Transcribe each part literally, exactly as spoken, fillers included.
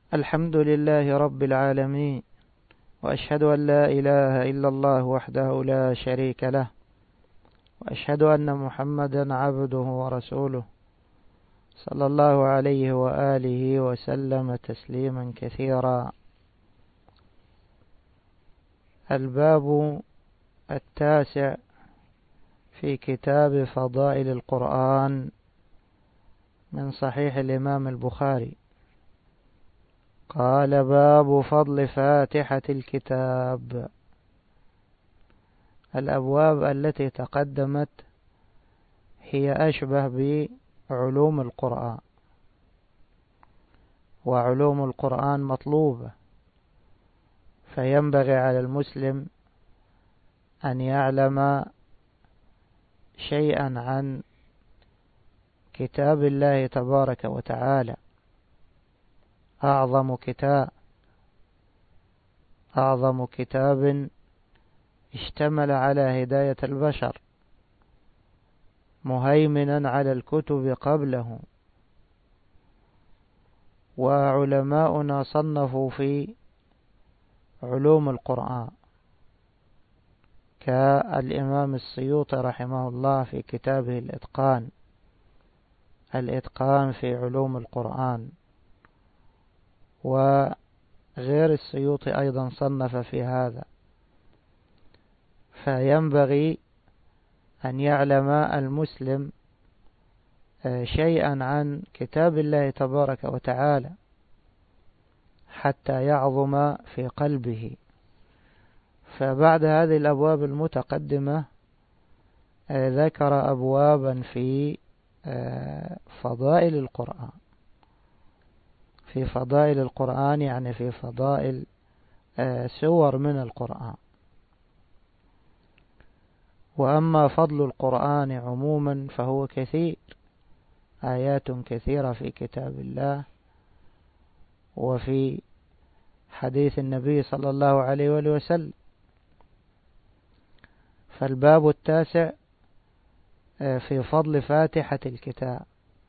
الحمد لله رب العالمين، وأشهد أن لا إله إلا الله وحده لا شريك له، وأشهد أن محمدا عبده ورسوله صلى الله عليه وآله وسلم تسليما كثيرا. الباب التاسع في كتاب فضائل القرآن من صحيح الإمام البخاري. قال: باب فضل فاتحة الكتاب. الأبواب التي تقدمت هي أشبه بعلوم القرآن، وعلوم القرآن مطلوبة، فينبغي على المسلم أن يعلم شيئا عن كتاب الله تبارك وتعالى، أعظم كتاب أعظم كتاب اشتمل على هداية البشر، مهيمنا على الكتب قبله. وعلماؤنا صنفوا في علوم القرآن كالإمام السيوطي رحمه الله في كتابه الإتقان الإتقان في علوم القرآن، وغير السيوطي أيضا صنف في هذا. فينبغي أن يعلم المسلم شيئا عن كتاب الله تبارك وتعالى حتى يعظم في قلبه. فبعد هذه الأبواب المتقدمة ذكر أبوابا في فضائل القرآن في فضائل القرآن يعني في فضائل سور من القرآن. وأما فضل القرآن عموما فهو كثير، آيات كثيرة في كتاب الله وفي حديث النبي صلى الله عليه وآله وسلم. فالباب التاسع في فضل فاتحة الكتاب.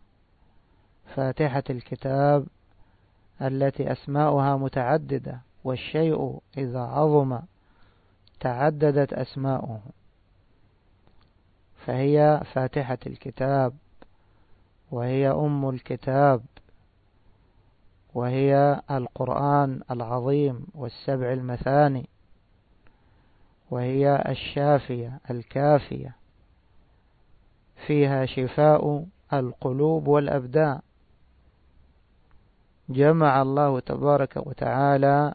فاتحة الكتاب التي أسماؤها متعددة، والشيء إذا عظم تعددت أسماؤه، فهي فاتحة الكتاب، وهي أم الكتاب، وهي القرآن العظيم والسبع المثاني، وهي الشافية الكافية، فيها شفاء القلوب والأبدان. جمع الله تبارك وتعالى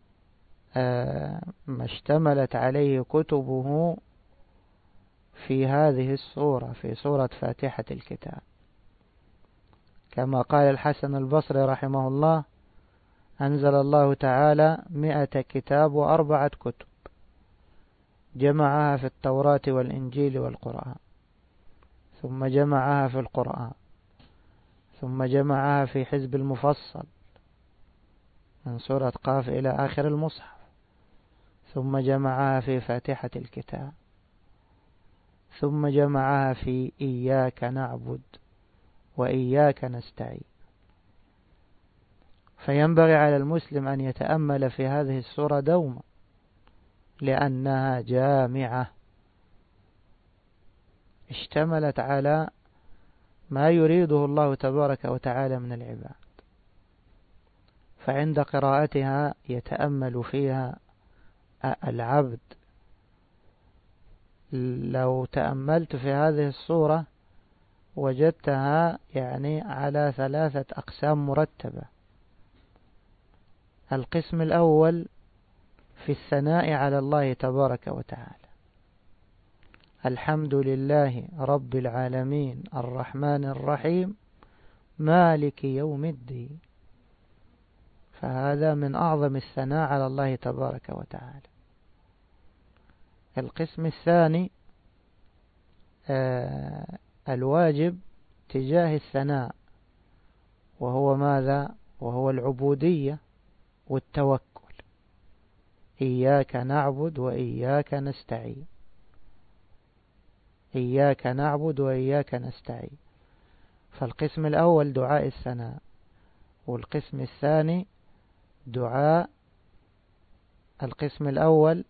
ما اشتملت عليه كتبه في هذه السورة، في سورة فاتحة الكتاب، كما قال الحسن البصري رحمه الله: أنزل الله تعالى مئة كتاب وأربعة كتب، جمعها في التوراة والإنجيل والقرآن، ثم جمعها في القرآن، ثم جمعها في حزب المفصل من سورة قاف إلى آخر المصحف، ثم جمعها في فاتحة الكتاب، ثم جمعها في إياك نعبد وإياك نستعين. فينبغي على المسلم أن يتأمل في هذه السورة دوما، لأنها جامعة اشتملت على ما يريده الله تبارك وتعالى من العباد. فعند قراءتها يتأمل فيها العبد. لو تأملت في هذه السورة وجدتها يعني على ثلاثة أقسام مرتبة. القسم الأول في الثناء على الله تبارك وتعالى: الحمد لله رب العالمين الرحمن الرحيم مالك يوم الدين. فهذا من أعظم الثناء على الله تبارك وتعالى. القسم الثاني آه الواجب تجاه الثناء، وهو ماذا؟ وهو العبودية والتوكل. إياك نعبد وإياك نستعين، إياك نعبد وإياك نستعين. فالقسم الأول دعاء الثناء، والقسم الثاني دعاء القسم الأول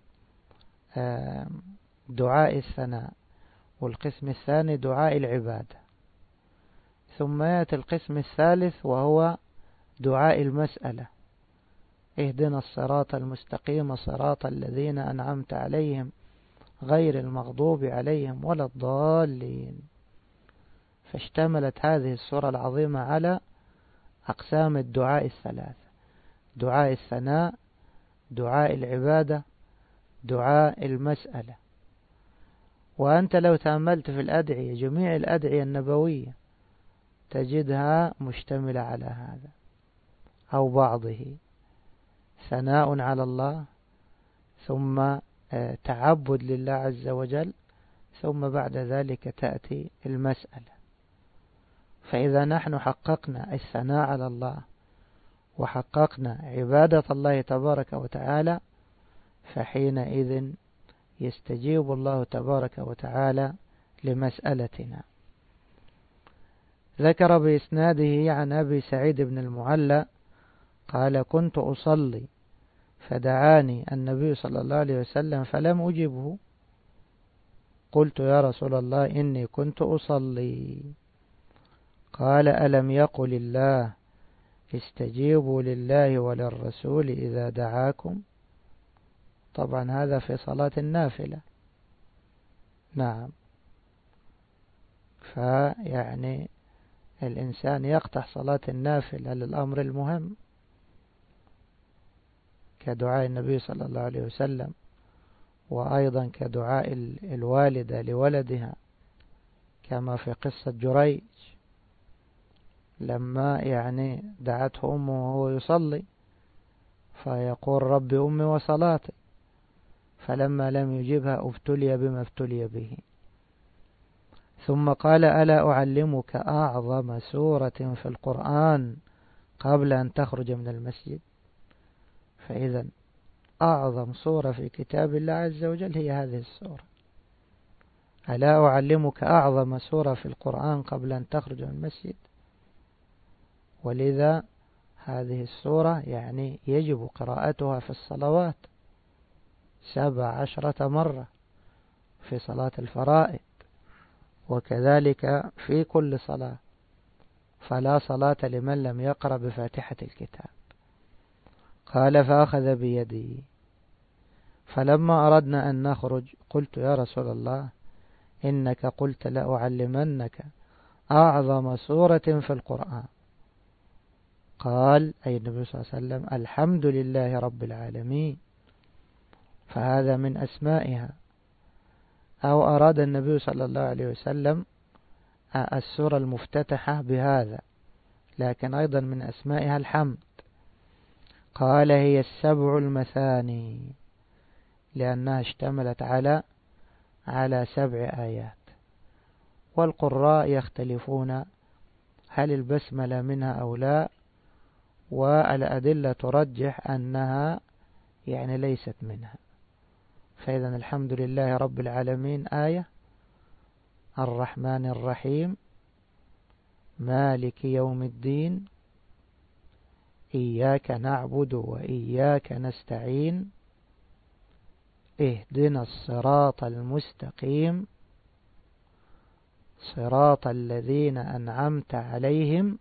دعاء الثناء، والقسم الثاني دعاء العبادة، ثم يأتي القسم الثالث وهو دعاء المسألة: اهدنا الصراط المستقيم صراط الذين أنعمت عليهم غير المغضوب عليهم ولا الضالين. فاشتملت هذه السورة العظيمة على أقسام الدعاء الثلاثة: دعاء الثناء، دعاء العبادة، دعاء المسألة. وأنت لو تأملت في الأدعية، جميع الأدعية النبوية تجدها مشتملة على هذا أو بعضه: ثناء على الله، ثم تعبد لله عز وجل، ثم بعد ذلك تأتي المسألة. فإذا نحن حققنا الثناء على الله وحققنا عبادة الله تبارك وتعالى، فحينئذ يستجيب الله تبارك وتعالى لمسألتنا. ذكر بإسناده عن أبي سعيد بن المعلى قال: كنت أصلي فدعاني النبي صلى الله عليه وسلم فلم أجبه، قلت: يا رسول الله إني كنت أصلي. قال: ألم يقل الله استجيبوا لله وللرسول إذا دعاكم؟ طبعا هذا في صلاة النافلة. نعم. فيعني الإنسان يقطع صلاة النافلة للأمر المهم كدعاء النبي صلى الله عليه وسلم، وأيضا كدعاء الوالدة لولدها كما في قصة جريج لما يعني دعته أمه وهو يصلي فيقول: رب أمي وصلاتي، فلما لم يجبها ابتلي بما ابتلي به. ثم قال: ألا أعلمك أعظم سورة في القرآن قبل أن تخرج من المسجد؟ فإذا أعظم سورة في كتاب الله عز وجل هي هذه السورة. ألا أعلمك أعظم سورة في القرآن قبل أن تخرج من المسجد؟ ولذا هذه السورة يعني يجب قراءتها في الصلوات سبع عشرة مرة في صلاة الفرائض، وكذلك في كل صلاة، فلا صلاة لمن لم يقرأ بفاتحة الكتاب. قال: فأخذ بيدي، فلما أردنا أن نخرج قلت: يا رسول الله إنك قلت لأعلمنك أعظم سورة في القرآن. قال أي النبي صلى الله عليه وسلم: الحمد لله رب العالمين، فهذا من أسمائها. أو أراد النبي صلى الله عليه وسلم السورة المفتتحة بهذا، لكن أيضا من أسمائها الحمد. قال: هي السبع المثاني، لأنها اشتملت على على سبع آيات. والقراء يختلفون هل البسملة منها أو لا، والأدلة ترجح أنها يعني ليست منها. فإذا الحمد لله رب العالمين آية، الرحمن الرحيم، مالك يوم الدين، إياك نعبد وإياك نستعين، اهدنا الصراط المستقيم صراط الذين أنعمت عليهم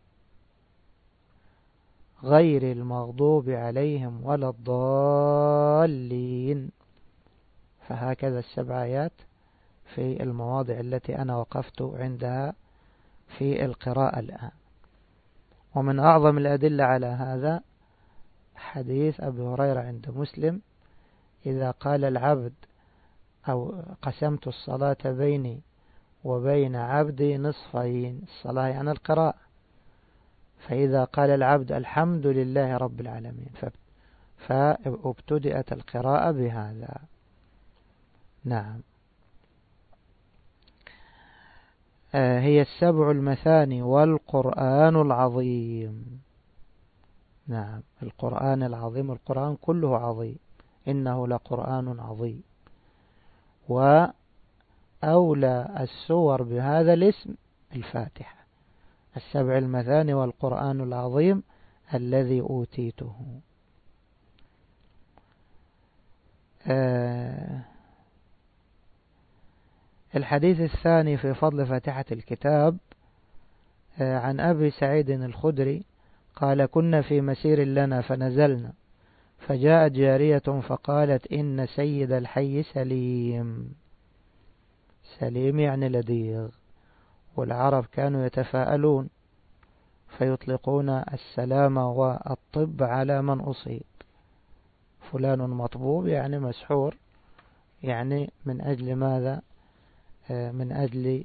غير المغضوب عليهم ولا الضالين. فهكذا السبع آيات في المواضع التي أنا وقفت عندها في القراءة الآن. ومن أعظم الأدلة على هذا حديث أبي هريرة عند مسلم: إذا قال العبد أو قسمت الصلاة بيني وبين عبدي نصفين، الصلاة يعني القراءة، فإذا قال العبد الحمد لله رب العالمين فابتدأت القراءة بهذا. نعم. هي السبع المثاني والقرآن العظيم. نعم، القرآن العظيم، القرآن كله عظيم، إنه لقرآن عظيم. وأولى السور بهذا الاسم الفاتحة. السبع المثاني والقرآن العظيم الذي أوتيته. آه الحديث الثاني في فضل فاتحة الكتاب آه عن أبي سعيد الخدري قال: كنا في مسير لنا فنزلنا، فجاءت جارية فقالت: إن سيد الحي سليم. سليم يعني لديغ، والعرب كانوا يتفاءلون فيطلقون السلام والطب على من أصيب. فلان مطبوب يعني مسحور، يعني من أجل ماذا؟ من أجل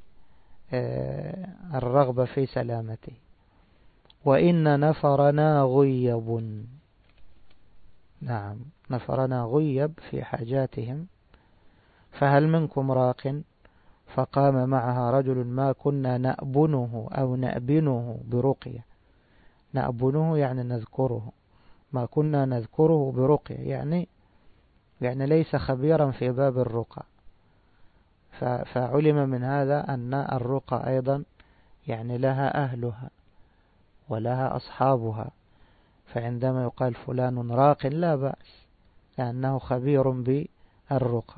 الرغبة في سلامته. وإن نفرنا غيب، نعم نفرنا غيب في حاجاتهم، فهل منكم راق؟ فقام معها رجل ما كنا نأبنه أو نأبنه برقية. نأبنه يعني نذكره، ما كنا نذكره برقية يعني يعني ليس خبيرا في باب الرقى. فعلم من هذا أن الرقى أيضا يعني لها أهلها ولها أصحابها، فعندما يقال فلان راق لا بأس، لأنه خبير بالرقى.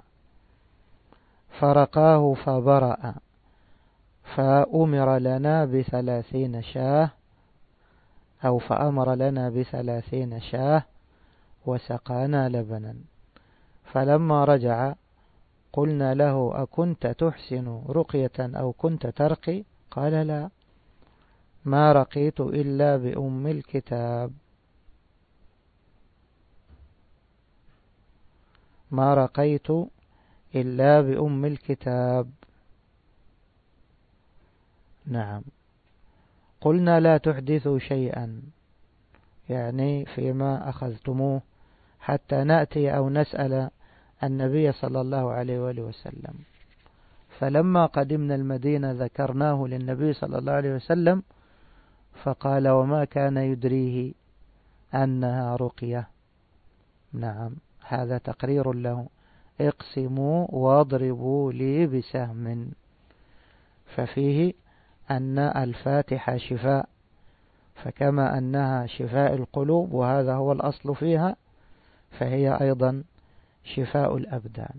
فرقاه فبرأ، فأمر لنا بثلاثين شاه أو فأمر لنا بثلاثين شاه وسقانا لبنا. فلما رجع قلنا له: أكنت تحسن رقية أو كنت ترقي؟ قال: لا، ما رقيت إلا بأم الكتاب، ما رقيت إلا بأم الكتاب. نعم. قلنا: لا تحدثوا شيئا، يعني فيما أخذتموه، حتى نأتي أو نسأل النبي صلى الله عليه وآله وسلم. فلما قدمنا المدينة ذكرناه للنبي صلى الله عليه وسلم، فقال: وما كان يدريه أنها رقية. نعم، هذا تقرير له: اقسموا واضربوا لي بسهم. ففيه أن الفاتحة شفاء، فكما أنها شفاء القلوب وهذا هو الأصل فيها، فهي أيضا شفاء الأبدان.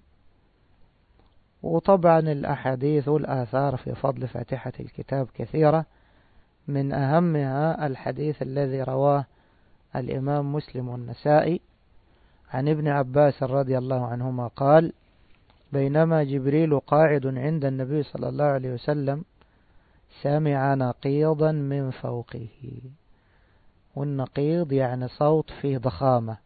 وطبعا الأحاديث والآثار في فضل فاتحة الكتاب كثيرة، من أهمها الحديث الذي رواه الإمام مسلم والنسائي عن ابن عباس رضي الله عنهما قال: بينما جبريل قاعد عند النبي صلى الله عليه وسلم سمع نقيضا من فوقه. والنقيض يعني صوت فيه ضخامة،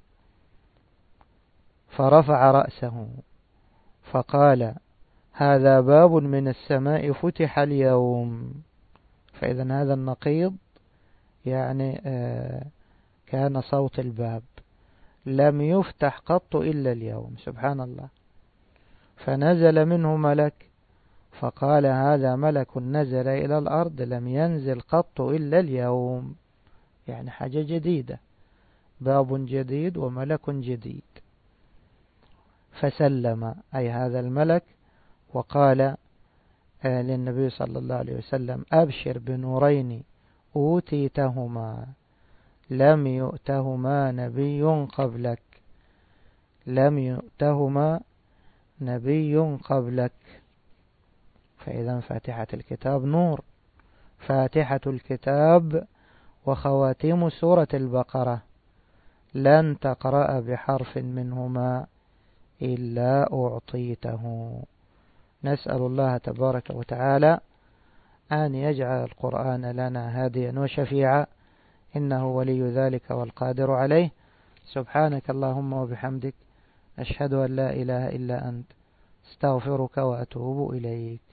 فرفع رأسه فقال: هذا باب من السماء فتح اليوم. فإذا هذا النقيض يعني كان صوت الباب، لم يفتح قط إلا اليوم، سبحان الله. فنزل منه ملك فقال: هذا ملك نزل إلى الأرض لم ينزل قط إلا اليوم، يعني حاجة جديدة، باب جديد وملك جديد. فسلم أي هذا الملك وقال للنبي صلى الله عليه وسلم: أبشر بنورين أوتيتهما لم يؤتهما نبي قبلك، لم يؤتهما نبي قبلك. فإذا فاتحة الكتاب نور، فاتحة الكتاب وخواتيم سورة البقرة لن تقرأ بحرف منهما إلا أعطيته. نسأل الله تبارك وتعالى أن يجعل القرآن لنا هاديا وشفيعا، إنه ولي ذلك والقادر عليه. سبحانك اللهم وبحمدك، أشهد أن لا إله إلا أنت، استغفرك وأتوب إليك.